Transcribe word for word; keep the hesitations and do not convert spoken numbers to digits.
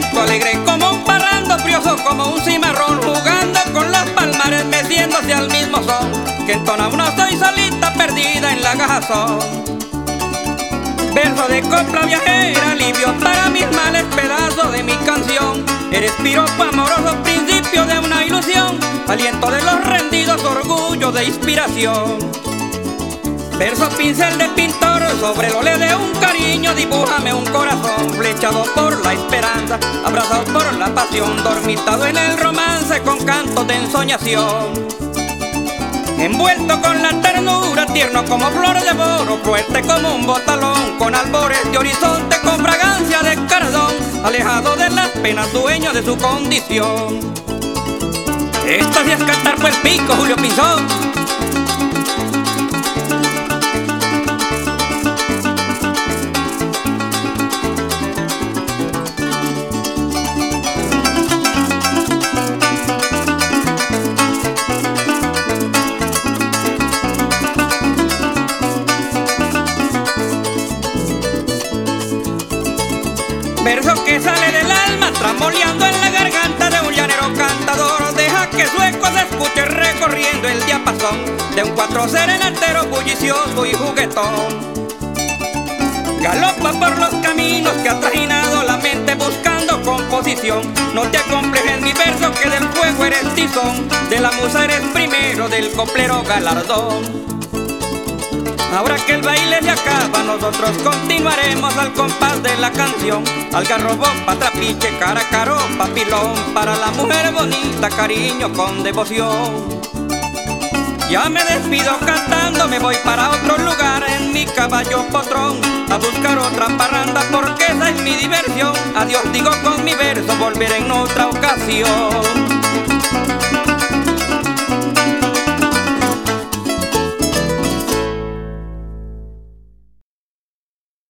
viento alegre como un parrando, brioso como un cimarrón, jugando con las palmares, meciéndose al mismo son que entona una soy solita perdida en la gajazón. Verso de copla viajera, alivio para mis males, pedazo de mi canción. Eres piropo amoroso, principio de una ilusión, aliento de los rendidos, orgullo de inspiración. Verso pincel de pintor, sobre el óleo de un cariño, dibújame un corazón flechado por la esperanza, abrazado por la pasión, dormitado en el romance con cantos de ensoñación. Envuelto con la ternura, tierno como flor de boro, fuerte como un botalón, con albores de horizonte, con fragancia de cardón, alejado de las penas, dueño de su condición. Esto sí es cantar pues pico, Julio Pinzón. Verso que sale del alma, tramboleando en la garganta de un llanero cantador. Deja que su eco se escuche recorriendo el diapasón de un cuatro serenatero bullicioso y juguetón. Galopa por los caminos que ha trajinado la mente buscando composición. No te acomplejes mi verso que del fuego eres tizón, de la musa eres primero, del coplero galardón. Ahora que el baile se acaba, nosotros continuaremos al compás de la canción. Algarrobo, patrapiche, caracaro, papilón, para la mujer bonita, cariño con devoción. Ya me despido cantando, me voy para otro lugar en mi caballo potrón, a buscar otra parranda porque esa es mi diversión. Adiós digo con mi verso, volveré en otra ocasión.